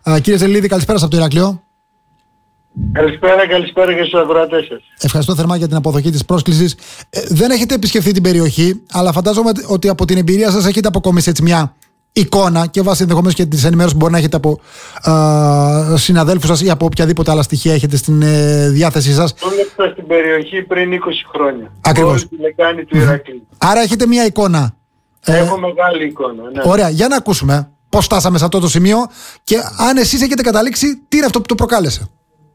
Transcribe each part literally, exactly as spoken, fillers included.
Uh, κύριε Ζελίδη, καλησπέρα από το Ηράκλειο. Καλησπέρα, καλησπέρα και στους ακροατές σας. Ευχαριστώ θερμά για την αποδοχή της πρόσκλησης. Ε, δεν έχετε επισκεφθεί την περιοχή, αλλά φαντάζομαι ότι από την εμπειρία σας έχετε αποκομίσει έτσι μια εικόνα και βάσει ενδεχομένως και τις ενημέρωσης που μπορεί να έχετε από α, συναδέλφους σας ή από οποιαδήποτε άλλα στοιχεία έχετε στην ε, διάθεσή σας. Δούλεψα στην περιοχή πριν είκοσι χρόνια. Ακριβώς. Όλη τη λεκάνη του Ηρακλείου. Άρα έχετε μια εικόνα. Έχω ε, μεγάλη εικόνα. Ναι. Ωραία, για να ακούσουμε πώς φτάσαμε σε αυτό το σημείο και αν εσείς έχετε καταλήξει τι είναι αυτό που το προκάλεσε.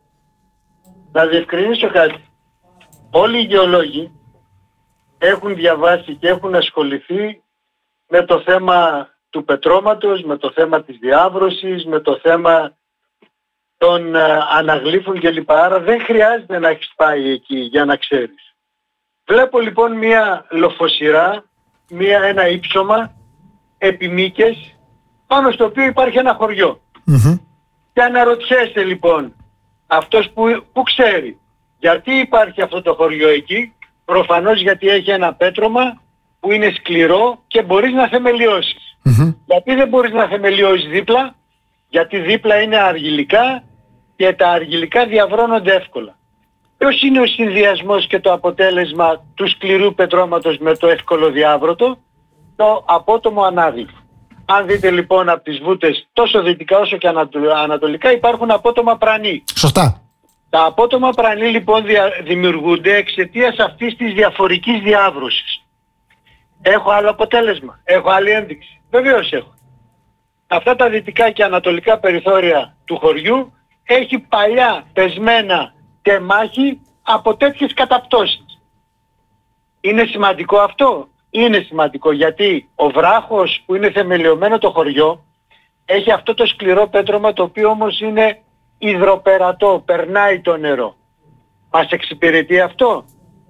Να διευκρινίσω κάτι. Όλοι οι γεωλόγοι έχουν διαβάσει και έχουν ασχοληθεί με το θέμα του πετρώματος, με το θέμα της διάβρωσης, με το θέμα των ε, αναγλύφων κλπ. Άρα δεν χρειάζεται να έχεις πάει εκεί για να ξέρεις. Βλέπω λοιπόν μια λοφοσυρά, μια, ένα ύψωμα, επιμήκες, πάνω στο οποίο υπάρχει ένα χωριό. Mm-hmm. Και αναρωτιέσαι λοιπόν, αυτός που, που ξέρει γιατί υπάρχει αυτό το χωριό εκεί, προφανώς γιατί έχει ένα πέτρωμα που είναι σκληρό και μπορείς να θεμελιώσεις. Mm-hmm. Γιατί δεν μπορείς να θεμελιώσεις δίπλα? Γιατί δίπλα είναι αργυλικά και τα αργυλικά διαβρώνονται εύκολα. Ποιος είναι ο συνδυασμός και το αποτέλεσμα του σκληρού πετρώματος με το εύκολο διάβρωτο? Το απότομο ανάγλυφο. Αν δείτε λοιπόν από τις βούτες τόσο δυτικά όσο και ανατολικά υπάρχουν απότομα πρανή. Σωστά. Τα απότομα πρανή λοιπόν δια, δημιουργούνται εξαιτίας αυτής της διαφορικής διάβρωσης. Έχω άλλο αποτέλεσμα, έχω άλλη ένδειξη? Βεβαίως έχω. Αυτά τα δυτικά και ανατολικά περιθώρια του χωριού έχει παλιά πεσμένα τεμάχη από τέτοιες καταπτώσεις. Είναι σημαντικό αυτό? Είναι σημαντικό, γιατί ο βράχος που είναι θεμελιωμένο το χωριό έχει αυτό το σκληρό πέτρωμα, το οποίο όμως είναι υδροπερατό, περνάει το νερό. Μας εξυπηρετεί αυτό?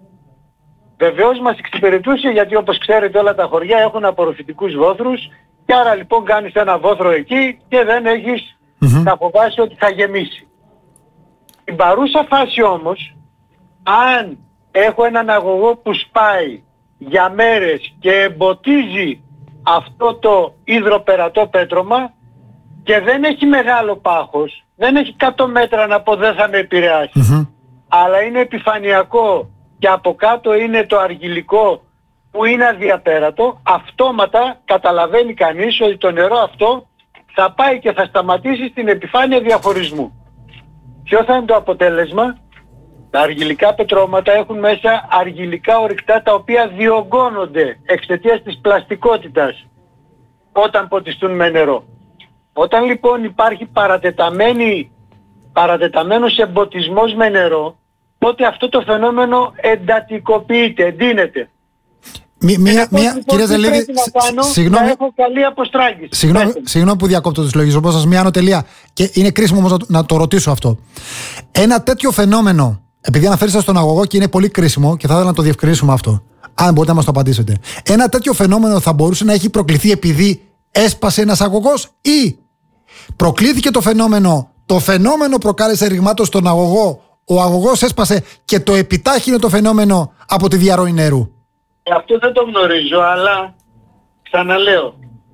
Βεβαίως μας εξυπηρετούσε, γιατί όπως ξέρετε όλα τα χωριά έχουν απορροφητικούς βόθρους και άρα λοιπόν κάνεις ένα βόθρο εκεί και δεν έχεις Mm-hmm. να φοβάσαι ότι θα γεμίσει. Στην παρούσα φάση όμως, αν έχω έναν αγωγό που σπάει για μέρες και εμποτίζει αυτό το υδροπερατό πέτρωμα και δεν έχει μεγάλο πάχος, δεν έχει εκατό μέτρα να πω δεν θα με επηρεάσει, Mm-hmm. αλλά είναι επιφανειακό και από κάτω είναι το αργυλικό που είναι αδιαπέρατο, αυτόματα καταλαβαίνει κανείς ότι το νερό αυτό θα πάει και θα σταματήσει στην επιφάνεια διαχωρισμού. Ποιο θα είναι το αποτέλεσμα? Τα αργυλικά πετρώματα έχουν μέσα αργυλικά ορυκτά, τα οποία διωγγώνονται εξαιτίας της πλαστικότητας όταν ποτιστούν με νερό. Όταν λοιπόν υπάρχει παρατεταμένη, παρατεταμένος εμποτισμός με νερό, τότε αυτό το φαινόμενο εντατικοποιείται, εντείνεται. Μία, μία, μία, κύριε Ζελίδη, συγγνώμη, να έχω καλή αποστράγγιση. Συγγνώμη, συγγνώμη που διακόπτω τους λογισμούς σας, μία ανωτελεία. Και είναι κρίσιμο όμως να, να το ρωτήσω αυτό. Ένα τέτοιο φαινόμενο, επειδή αναφέρεστε στον αγωγό και είναι πολύ κρίσιμο και θα ήθελα να το διευκρινίσουμε αυτό, αν μπορείτε να μας το απαντήσετε. Ένα τέτοιο φαινόμενο θα μπορούσε να έχει προκληθεί επειδή έσπασε ένας αγωγός, ή προκλήθηκε το φαινόμενο, το φαινόμενο προκάλεσε ρηγμάτωση στον αγωγό, ο αγωγός έσπασε και το επιτάχυνε το φαινόμενο από τη διαρροή νερού? Αυτό δεν το γνωρίζω, αλλά ξαναλέω,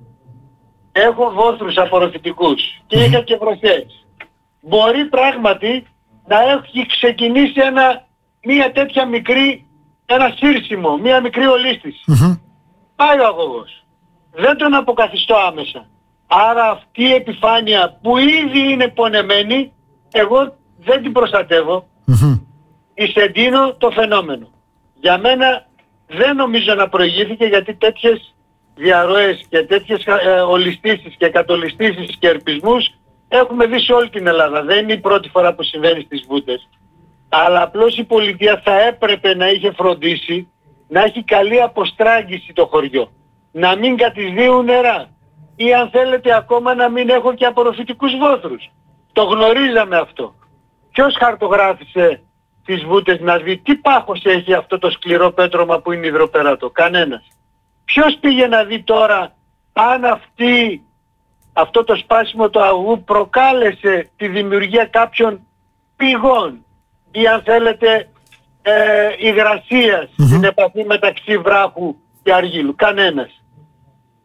έχω βόθρους απορροφητικούς και είχα και βροχές. Μπορεί πράγματι να έχει ξεκινήσει ένα, μία τέτοια μικρή, ένα σύρσιμο, μία μικρή ολίσθηση. Mm-hmm. Πάει ο αγωγός. Δεν τον αποκαθιστώ άμεσα. Άρα αυτή η επιφάνεια που ήδη είναι πονεμένη, εγώ δεν την προστατεύω. Mm-hmm. Εισεντείνω το φαινόμενο. Για μένα δεν νομίζω να προηγήθηκε, γιατί τέτοιες διαρροές και τέτοιες ε, ολιστήσεις και κατολιστήσεις και ερπισμούς έχουμε δει σε όλη την Ελλάδα. Δεν είναι η πρώτη φορά που συμβαίνει στις βούτες. Αλλά απλώς η πολιτεία θα έπρεπε να είχε φροντίσει να έχει καλή αποστράγγιση το χωριό. Να μην κατηδίουν νερά. Ή αν θέλετε ακόμα να μην έχω και απορροφητικούς βόθρους. Το γνωρίζαμε αυτό. Ποιος χαρτογράφησε τις βούτες να δει τι πάχος έχει αυτό το σκληρό πέτρωμα που είναι υδροπερατό? Κανένας. Ποιος πήγε να δει τώρα αν αυτή, αυτό το σπάσιμο του αγωγού προκάλεσε τη δημιουργία κάποιων πηγών ή αν θέλετε ε, υγρασίας mm-hmm. στην επαφή μεταξύ βράχου και αργύλου? Κανένας.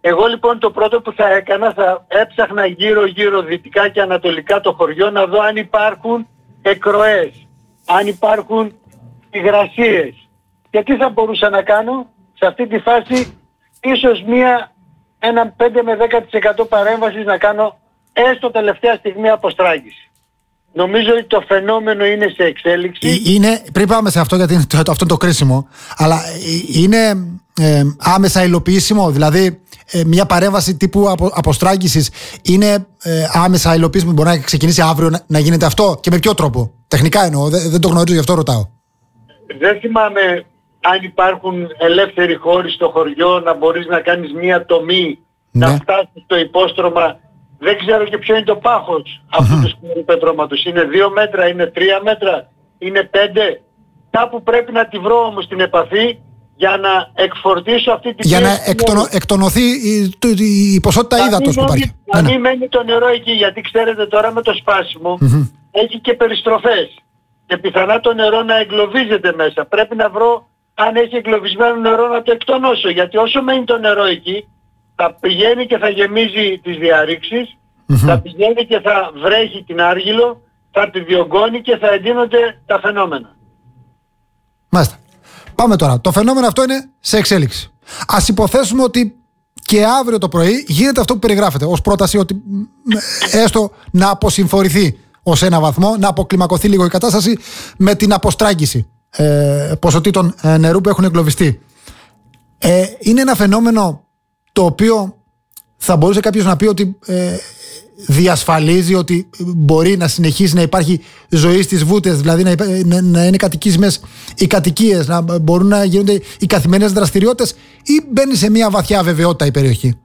Εγώ λοιπόν το πρώτο που θα έκανα, θα έψαχνα γύρω γύρω δυτικά και ανατολικά το χωριό να δω αν υπάρχουν εκροές, αν υπάρχουν υγρασίες. Και τι θα μπορούσα να κάνω σε αυτή τη φάση, ίσως μία, ένα πέντε με δέκα τοις εκατό παρέμβασης να κάνω έστω τελευταία στιγμή αποστράγγιση. Νομίζω ότι το φαινόμενο είναι σε εξέλιξη. Είναι, πριν πάμε σε αυτό, γιατί το, το, αυτό είναι το κρίσιμο, αλλά είναι ε, άμεσα υλοποιήσιμο, δηλαδή ε, μια παρέμβαση τύπου απο, αποστράγγισης είναι ε, άμεσα υλοποιήσιμο, μπορεί να ξεκινήσει αύριο να, να γίνεται αυτό και με ποιο τρόπο? Τεχνικά εννοώ, δεν, δεν το γνωρίζω, γι' αυτό ρωτάω. Δεν θυμάμαι αν υπάρχουν ελεύθεροι χώροι στο χωριό να μπορείς να κάνεις μια τομή, ναι, να φτάσεις στο υπόστρωμα. Δεν ξέρω και ποιο είναι το πάχος αυτού του σκληρού πετρώματος. Είναι δύο μέτρα, είναι τρία μέτρα, είναι πέντε. Κάπου πρέπει να τη βρω όμως την επαφή για να εκφορτήσω αυτή τη για πίεση. Για να εκτονω, εκτονωθεί η, η, η ποσότητα ύδατος που υπάρχει. Να μην μένει το νερό εκεί, γιατί ξέρετε τώρα με το σπάσιμο mm-hmm. έχει και περιστροφές. Και πιθανά το νερό να εγκλωβίζεται μέσα. Πρέπει να βρω αν έχει εγκλωβισμένο νερό να το εκτονώσω. Γιατί όσο μένει το νερό εκεί, θα πηγαίνει και θα γεμίζει τις διαρρήξεις, mm-hmm. θα πηγαίνει και θα βρέχει την άργυλο, θα τη διωγγώνει και θα εντείνονται τα φαινόμενα. Μάλιστα. Πάμε τώρα. Το φαινόμενο αυτό είναι σε εξέλιξη. Ας υποθέσουμε ότι και αύριο το πρωί γίνεται αυτό που περιγράφεται ως πρόταση, ότι έστω να αποσυμφορηθεί ως ένα βαθμό, να αποκλιμακωθεί λίγο η κατάσταση με την αποστράγγιση ε, ποσοτήτων ε, νερού που έχουν εγκλωβιστεί. Ε, είναι ένα φαινόμενο το οποίο θα μπορούσε κάποιος να πει ότι ε, διασφαλίζει ότι μπορεί να συνεχίσει να υπάρχει ζωή στις βούτες, δηλαδή να, να, να είναι κατοικήσιμες οι κατοικίες, να μπορούν να γίνονται οι καθημερινές δραστηριότητες, ή μπαίνει σε μια βαθιά αβεβαιότητα η περιοχή?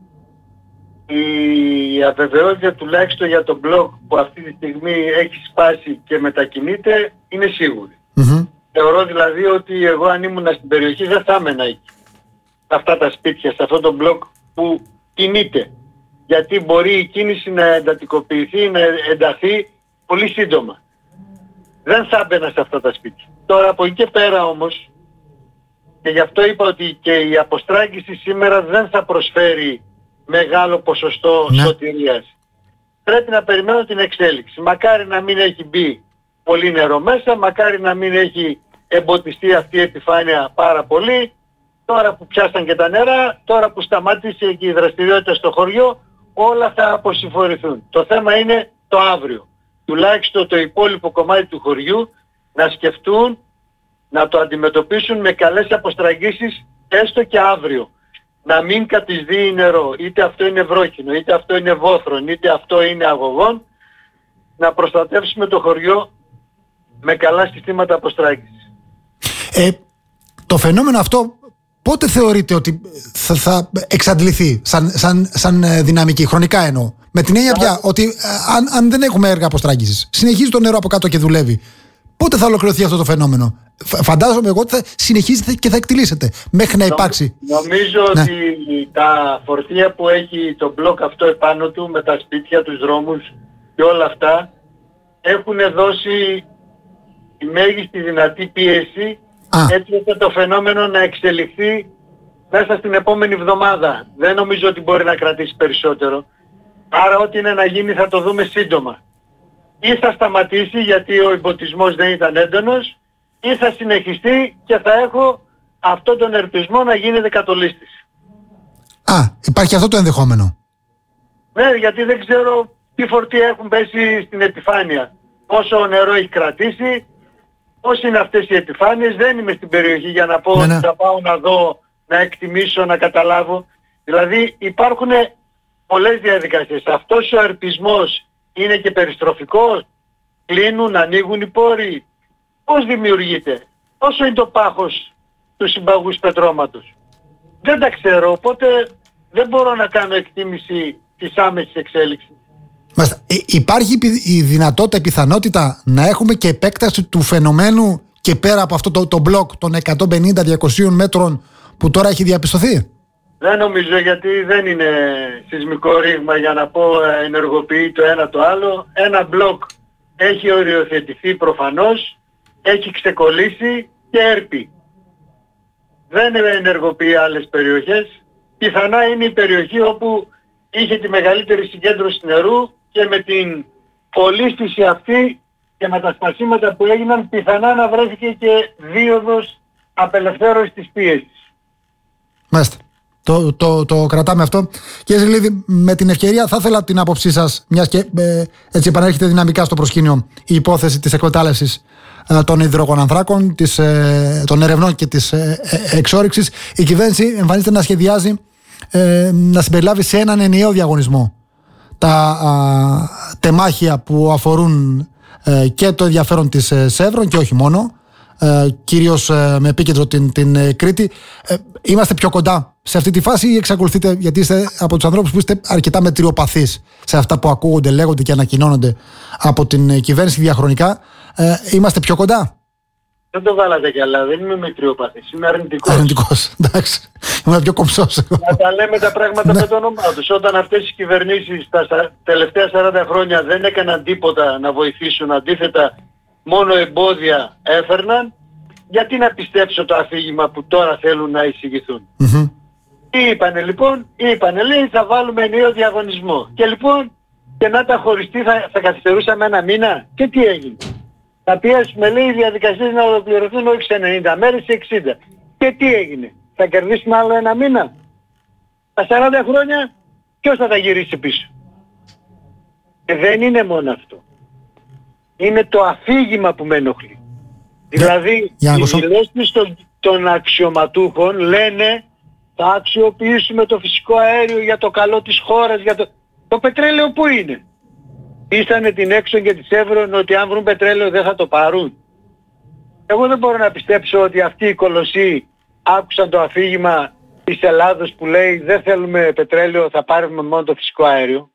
Η αβεβαιότητα τουλάχιστον για τον μπλοκ που αυτή τη στιγμή έχει σπάσει και μετακινείται είναι σίγουρη. Mm-hmm. Θεωρώ δηλαδή ότι εγώ αν ήμουν στην περιοχή δεν θα έμενα εκεί. Αυτά τα σπίτια, σε αυτό το μπλοκ που κινείται. Γιατί μπορεί η κίνηση να εντατικοποιηθεί, να ενταθεί πολύ σύντομα. Δεν θα έμπαινα σε αυτά τα σπίτια. Τώρα από εκεί και πέρα όμως, και γι' αυτό είπα ότι και η αποστράγγιση σήμερα δεν θα προσφέρει μεγάλο ποσοστό ναι. σωτηρίας. Πρέπει να περιμένω την εξέλιξη. Μακάρι να μην έχει μπει πολύ νερό μέσα, μακάρι να μην έχει εμποτιστεί αυτή η επιφάνεια πάρα πολύ. Τώρα που πιάσαν και τα νερά, τώρα που σταμάτησε και η δραστηριότητα στο χωριό, όλα θα αποσυμφορηθούν. Το θέμα είναι το αύριο. Τουλάχιστον το υπόλοιπο κομμάτι του χωριού να σκεφτούν να το αντιμετωπίσουν με καλές αποστραγγίσεις έστω και αύριο. Να μην κατεισδύει νερό, είτε αυτό είναι βρόχινο, είτε αυτό είναι βόθρον, είτε αυτό είναι αγωγόν. Να προστατεύσουμε το χωριό με καλά συστήματα αποστράγγισης. Ε, το φαινόμενο αυτό πότε θεωρείτε ότι θα, θα εξαντληθεί σαν, σαν, σαν δυναμική, χρονικά εννοώ? Με την έννοια πια ότι αν, αν δεν έχουμε έργα αποστράγγισης, συνεχίζει το νερό από κάτω και δουλεύει, πότε θα ολοκληρωθεί αυτό το φαινόμενο? Φαντάζομαι εγώ ότι θα συνεχίζεται και θα εκτιλήσεται μέχρι να υπάρξει. Νομίζω ναι. ότι τα φορτία που έχει το μπλοκ αυτό επάνω του, με τα σπίτια, τους δρόμους και όλα αυτά, έχουν δώσει τη μέγιστη δυνατή πίεση, Α. έτσι ώστε το φαινόμενο να εξελιχθεί μέσα στην επόμενη εβδομάδα. Δεν νομίζω ότι μπορεί να κρατήσει περισσότερο. Άρα ό,τι είναι να γίνει θα το δούμε σύντομα. Ή θα σταματήσει γιατί ο εμποτισμός δεν ήταν έντονος, ή θα συνεχιστεί και θα έχω αυτόν τον ελπισμό να γίνεται κατολίστης. Α, υπάρχει αυτό το ενδεχόμενο. Ναι, γιατί δεν ξέρω τι φορτία έχουν πέσει στην επιφάνεια. Πόσο νερό έχει κρατήσει, πώς είναι αυτές οι επιφάνειες. Δεν είμαι στην περιοχή για να πω ναι, ναι. ότι θα πάω να δω, να εκτιμήσω, να καταλάβω. Δηλαδή υπάρχουν πολλές διαδικασίες. Αυτός ο ελπισμός είναι και περιστροφικός. Κλείνουν, ανοίγουν οι πόροι. Πώς δημιουργείται, πόσο είναι το πάχος του συμπαγούς πετρώματος? Δεν τα ξέρω, οπότε δεν μπορώ να κάνω εκτίμηση της άμεσης εξέλιξης. Μάλιστα. Ε, υπάρχει η δυνατότητα, η πιθανότητα να έχουμε και επέκταση του φαινομένου και πέρα από αυτό το, το μπλοκ των εκατόν πενήντα με διακόσια μέτρων που τώρα έχει διαπιστωθεί? Δεν νομίζω, γιατί δεν είναι σεισμικό ρήγμα για να πω ενεργοποιεί το ένα το άλλο. Ένα μπλοκ έχει οριοθετηθεί προφανώς, έχει ξεκολλήσει και έρπει. Δεν ενεργοποιεί άλλες περιοχές. πιθανά είναι η περιοχή όπου είχε τη μεγαλύτερη συγκέντρωση νερού και με την ολίσθηση αυτή και με τα σπασίματα που έγιναν πιθανά να βρέθηκε και δίωδος απελευθέρωση της πίεσης. Μάλιστα. Το, το, το κρατάμε αυτό. Κύριε Ζηλίδη, με την ευκαιρία θα ήθελα την άποψή σας, μιας και ε, έτσι επανέρχεται δυναμικά στο προσκήνιο η υπόθεση της εκμετάλλευσης ε, των υδρογονανθράκων, της, ε, των ερευνών και της ε, ε, εξόρυξης. Η κυβέρνηση εμφανίζεται να σχεδιάζει ε, να συμπεριλάβει σε έναν ενιαίο διαγωνισμό τα α, τεμάχια που αφορούν ε, και το ενδιαφέρον της ε, Σεύρων και όχι μόνο. Uh, κυρίως uh, με επίκεντρο την, την uh, Κρήτη. Uh, είμαστε πιο κοντά σε αυτή τη φάση ή εξακολουθείτε, γιατί είστε από τους ανθρώπους που είστε αρκετά μετριοπαθείς σε αυτά που ακούγονται, λέγονται και ανακοινώνονται από την uh, κυβέρνηση διαχρονικά, uh, είμαστε πιο κοντά? Δεν το βάλατε κι αλλά δεν είμαι μετριοπαθής, είμαι αρνητικός. Αρνητικός, εντάξει. Είμαι πιο κομψός. Να τα λέμε τα πράγματα με το όνομά τους. Όταν αυτές οι κυβερνήσεις τα τελευταία σαράντα χρόνια δεν έκαναν τίποτα να βοηθήσουν, αντίθετα μόνο εμπόδια έφερναν, γιατί να πιστέψω το αφήγημα που τώρα θέλουν να εισηγηθούν? Mm-hmm. Τι είπανε λοιπόν? Είπανε, λέει, θα βάλουμε ενιαίο διαγωνισμό. Και λοιπόν, και να τα χωριστεί θα, θα καθυστερούσαμε ένα μήνα. Και τι έγινε? Θα πιέσουμε, λέει, οι διαδικασίες να ολοκληρωθούν όχι σε ενενήντα μέρες, σε εξήντα. Και τι έγινε? Θα κερδίσουμε άλλο ένα μήνα? Τα σαράντα χρόνια ποιος θα τα γυρίσει πίσω? Και δεν είναι μόνο αυτό. Είναι το αφήγημα που με ενοχλεί. Δηλαδή, οι δηλώσεις των, των αξιωματούχων λένε θα αξιοποιήσουμε το φυσικό αέριο για το καλό της χώρας, για το... Το πετρέλαιο πού είναι? Ήσανε την Έξον και τη Σεύρον ότι αν βρουν πετρέλαιο δεν θα το πάρουν? Εγώ δεν μπορώ να πιστέψω ότι αυτοί οι κολοσσοί άκουσαν το αφήγημα της Ελλάδος που λέει δεν θέλουμε πετρέλαιο, θα πάρουμε μόνο το φυσικό αέριο.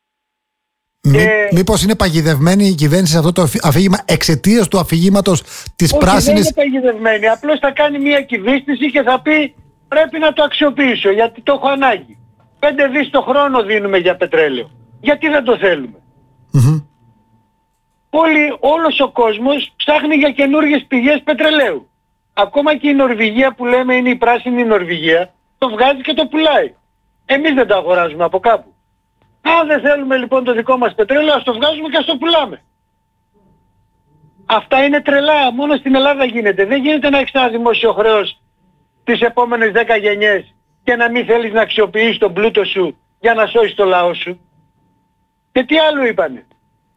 Μή, και... Μήπως είναι παγιδευμένη η κυβέρνηση σε αυτό το αφήγημα εξαιτίας του αφηγήματος της Όχι, πράσινης? Όχι, δεν είναι παγιδευμένη. Απλώς θα κάνει μια κυβίστηση και θα πει πρέπει να το αξιοποιήσω γιατί το έχω ανάγκη. Πέντε δις το χρόνο δίνουμε για πετρέλαιο. Γιατί δεν το θέλουμε? Mm-hmm. Όλοι, όλος ο κόσμος ψάχνει για καινούργιες πηγές πετρελαίου. Ακόμα και η Νορβηγία που λέμε είναι η πράσινη Νορβηγία, το βγάζει και το πουλάει. Εμείς δεν το αγοράζουμε από κάπου. Αν δεν θέλουμε λοιπόν το δικό μας πετρέλαιο, ας το βγάζουμε και ας το πουλάμε. Αυτά είναι τρελά, μόνο στην Ελλάδα γίνεται. Δεν γίνεται να έχεις ένα δημόσιο χρέος τις επόμενες δέκα γενιές και να μην θέλεις να αξιοποιήσεις τον πλούτο σου για να σώσεις το λαό σου. Και τι άλλο είπανε?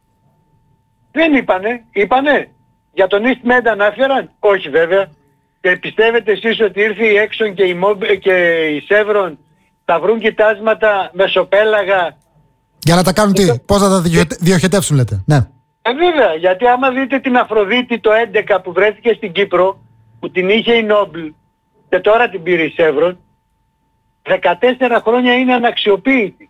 Δεν είπανε, είπανε. Για τον EastMed ανάφεραν? Όχι βέβαια. Και πιστεύετε εσείς ότι ήρθε η Exxon και η, Mob, και η Chevron θα βρουν κοιτάσματα μεσοπέλαγα? Για να τα κάνουν τι, το... πώς θα τα διοχετεύσουν λέτε? Ναι. Ε, βέβαια, γιατί άμα δείτε την Αφροδίτη το έντεκα που βρέθηκε στην Κύπρο, που την είχε η Noble και τώρα την πήρε η Chevron, δεκατέσσερα χρόνια είναι αναξιοποίητη.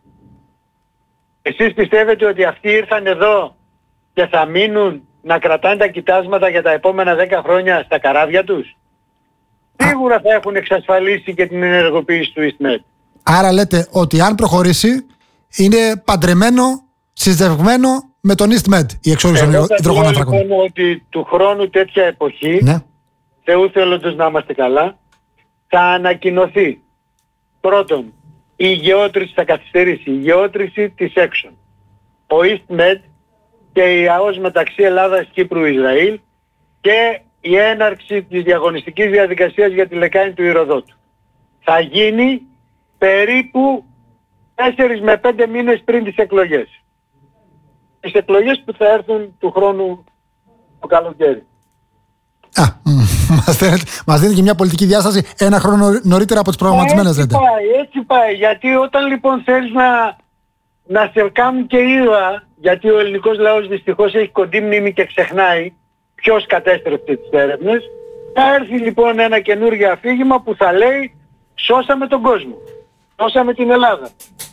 Εσείς πιστεύετε ότι αυτοί ήρθαν εδώ και θα μείνουν να κρατάνε τα κοιτάσματα για τα επόμενα δέκα χρόνια στα καράβια τους? Σίγουρα θα έχουν εξασφαλίσει και την ενεργοποίηση του EastMed. Άρα λέτε ότι αν προχωρήσει είναι παντρεμένο, συζευγμένο με τον EastMed η εξόρυξη των υδρογονανθράκων. Εγώ λοιπόν ότι του χρόνου τέτοια εποχή, ναι, Θεού θέλοντος να είμαστε καλά, θα ανακοινωθεί πρώτον η γεώτρηση, θα καθυστερήσει η γεώτρηση της Exxon, ο EastMed και η ΑΟΣ μεταξύ Ελλάδας, Κύπρου, Ισραήλ και η έναρξη της διαγωνιστικής διαδικασίας για τη λεκάνη του Ηρωδότου. Θα γίνει περίπου τέσσερις με πέντε μήνες πριν τις εκλογές. Τις εκλογές που θα έρθουν του χρόνου το καλοκαίρι. Α, μας δίνει, μας δίνει και μια πολιτική διάσταση ένα χρόνο νωρίτερα από τις προγραμματισμένες. Έτσι πάει, έτσι πάει. Γιατί όταν λοιπόν θέλεις να, να σε κάνουν και ήρωα, γιατί ο ελληνικός λαός δυστυχώς έχει κοντή μνήμη και ξεχνάει ποιος κατέστρεψε τις έρευνες, θα έρθει λοιπόν ένα καινούργιο αφήγημα που θα λέει σώσαμε τον κόσμο, σώσαμε την Ελλάδα.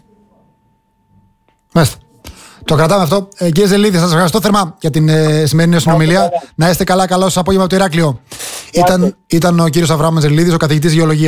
Μάλιστα. Το κρατάμε αυτό. Ε, κύριε Ζηλίδη, σας ευχαριστώ θερμά για την ε, σημερινή συνομιλία. Να είστε καλά, καλό σας απόγευμα από το Ηράκλειο. Ήταν, ήταν ο κύριος Αβραάμ Ζηλίδης, ο καθηγητής γεωλογίας.